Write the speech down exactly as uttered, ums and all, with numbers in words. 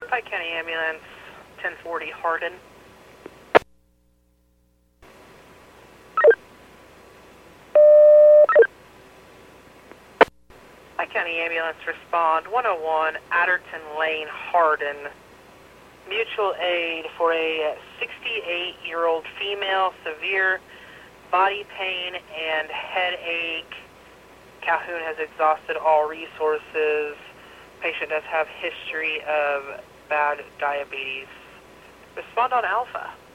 Pike County Ambulance, ten forty Hardin. Pike County Ambulance, respond one oh one Adderton Lane, Hardin. Mutual aid for a sixty-eight-year-old female, severe body pain and headache. Calhoun has exhausted all resources. Patient does have history of bad diabetes. Respond on Alpha.